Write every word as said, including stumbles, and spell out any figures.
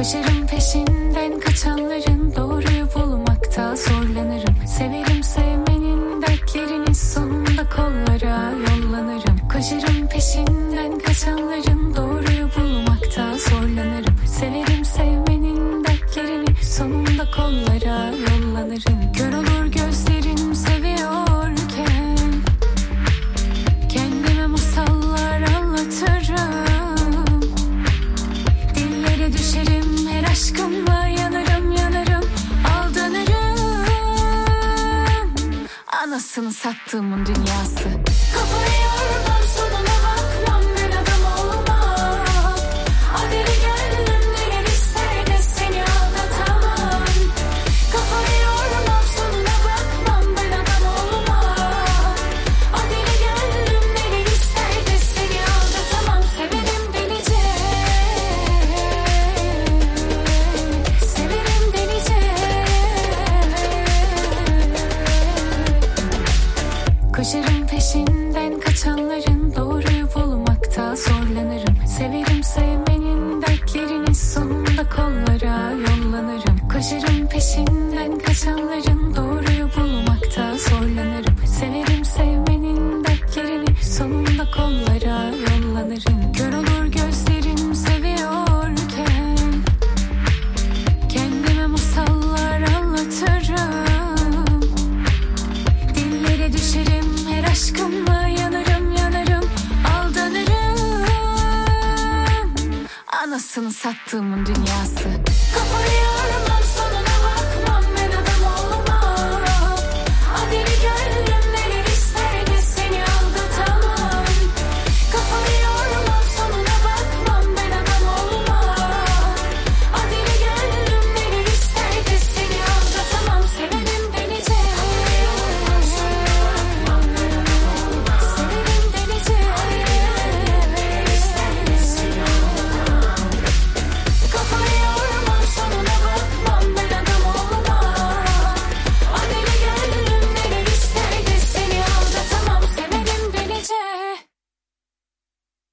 Koşarım peşinden kaçanların, doğruyu bulmakta zorlanırım. Severim sevmenin dertlerini, sonunda kollara yollanırım. Koşarım peşinden kaçanların, doğruyu bulmakta zorlanırım. Severim sevmenin dertlerini, sonunda kollara yollanırım. Kör olur gözlerim seviyorken, kendime masallar anlatırım. Dillere düşerim, her aşkımla yanarım yanarım, aldanırım. Anasını sattığımın dünyası. Kafayı yormam, sonuna bakmam, ben adam olmam. Adeli gönlüm neler ister de seni aldatamam. Kafayı yormam, sonuna bakmam, ben adam olmam. Adeli gönlüm neler ister de seni aldatamam. Severim delice, severim delice. Koşarım peşinden kaçanların, doğruyu bulmakta zorlanırım. Severim sevmenin dertlerini, sonunda kollara yollanırım. Koşarım peşinden kaçanların, doğruyu bulmakta zorlanırım. Severim sevmenin dertlerini, sonunda kollara yollanırım. Kör olur gözlerim seviyorken, kendime masallar anlatırım. Dillere düşerim, her aşkımla yanarım yanarım, aldanırım. Anasını sattığımın dünyası. Kafayı